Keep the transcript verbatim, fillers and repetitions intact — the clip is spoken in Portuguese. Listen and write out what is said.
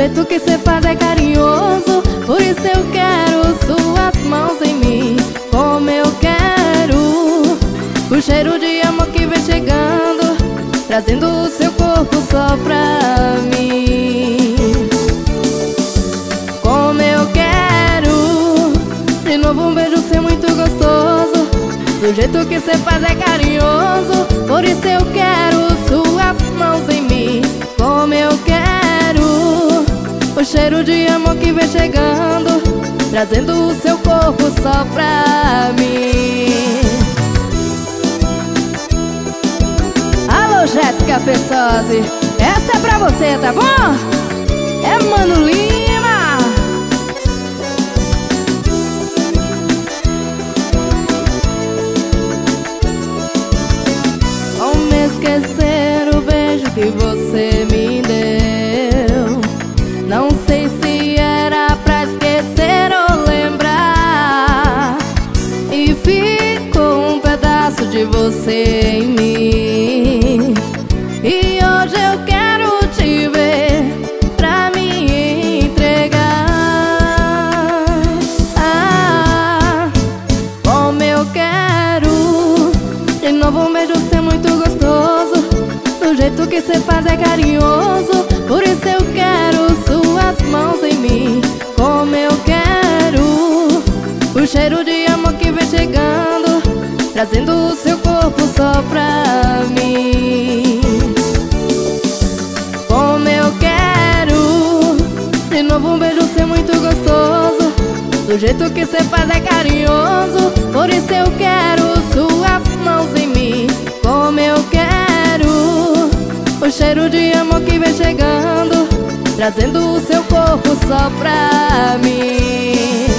jeito que cê faz é carinhoso, por isso eu quero suas mãos em mim, como eu quero. O cheiro de amor que vem chegando, trazendo o seu corpo só pra mim, como eu quero. De novo um beijo seu muito gostoso, do jeito que cê faz é carinhoso, por isso eu quero suas mãos em mim, como eu quero. O cheiro de amor que vem chegando, trazendo o seu corpo só pra mim. Alô, Jéssica Pessosi, essa é pra você, tá bom? É Mano Lima. Como esquecer o beijo que você me deu? Não sei se era pra esquecer ou lembrar, e ficou um pedaço de você em mim. E hoje eu quero te ver pra me entregar. Ah, como eu quero. De novo um beijo ser muito gostoso, do jeito que cê faz é carinhoso, por isso eu quero suas mãos em mim, como eu quero. O cheiro de amor que vem chegando, trazendo o seu corpo só pra mim, como eu quero. De novo um beijo ser muito gostoso, do jeito que cê faz é carinhoso, por isso eu quero suas mãos em mim, como eu quero. O cheiro de amor que vem chegando, trazendo o seu corpo só pra mim.